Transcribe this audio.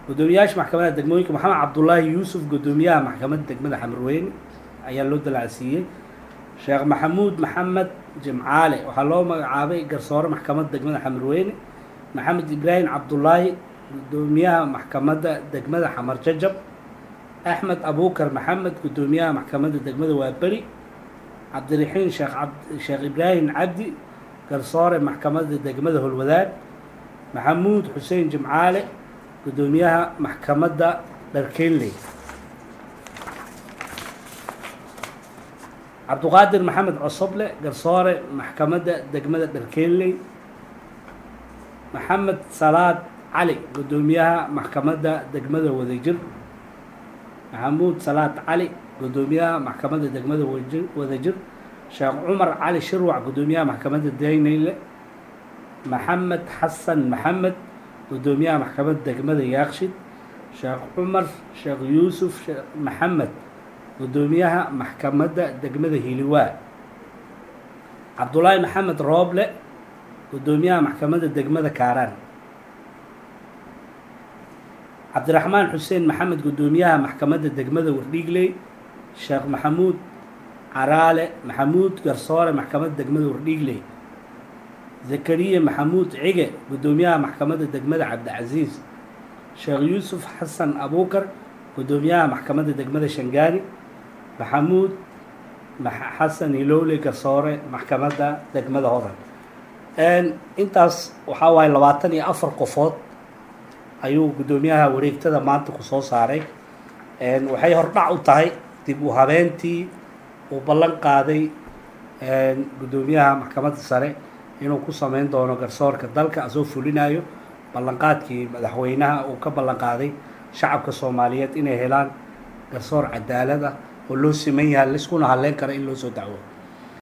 gudoomiyaasha maxkamadda degmooyinka maxamed cabdullaahi yuusuf gudoomiyaha maxkamadda degmada xamarweyne ayaa loo dalacsiiyey. sheekh maxamuud maxamed jimcaale waxaa loo magacaabay garsoore maxkamadda degmada xamarweyne. maxamed ibraahim cabdullaahi gudoomiyaha maxkamadda degmada xamar jajab. axmed abuukar maxamed gudoomiyaha maxkamadda degmada waaberi. cabdiraxiin sheekh ibraahim cabdi garsoore maxkamadda degmada holwadaag. maxamuud xuseen jimcaale gudoomiyaha maxkamadda dharkeynley. cabduqaadir maxamed cosoble garsoore maxkamadda degmada dharkeynley. maxamed salaad cali gudoomiyaha maxkamadda degmada wadajir. maxamuud salaad cali gudoomiyaha maxkamadda degmada wadajir. sheekh cumar cali shirwac gudoomiyaha maxkamadda dayneyle. maxamed xasan maxamed gudoomiyaha maxkamadda degmada yaaqshid. sheekh cumar sheekh yuusuf maxamed gudoomiyaha maxkamadda degmada hiliwaa. cabdulaahi maxamed rooble gudoomiyaha maxkamadda degmada kaaraan. cabdiraxmaan xuseen maxamed gudoomiyaha maxkamadda degmada wardhiigley. sheekh maxamuud caraale maxamuud garsoore maxkamadda degmada wardhiigley. zakariya maxamuud cige gudoomiyaha maxkamadda degmada cabdicasiis. sheekh yuusuf xasan abuukar gudoomiyaha maxkamadda degmada shangaani. maxamuud xasan hilowle garsoore maxkamadda degmada hodan. intaas waxaa waaye 24 qofood ayuu gudoomiyaha wareegtada maanta ku soo saaray. waxay hordhac u tahay dib u habeentii uu ballan qaaday gudoomiyaha maxkamadda sare inuu ku sameyn doono garsoorka dalka asoo fulinayo ballanqaadkii madaxweynaha uu ka ballan qaaday shacabka soomaaliyeed inay helaan garsoor cadaalad ah oo loo siman yahay laiskuna halleyn kara in loo soo dacwo.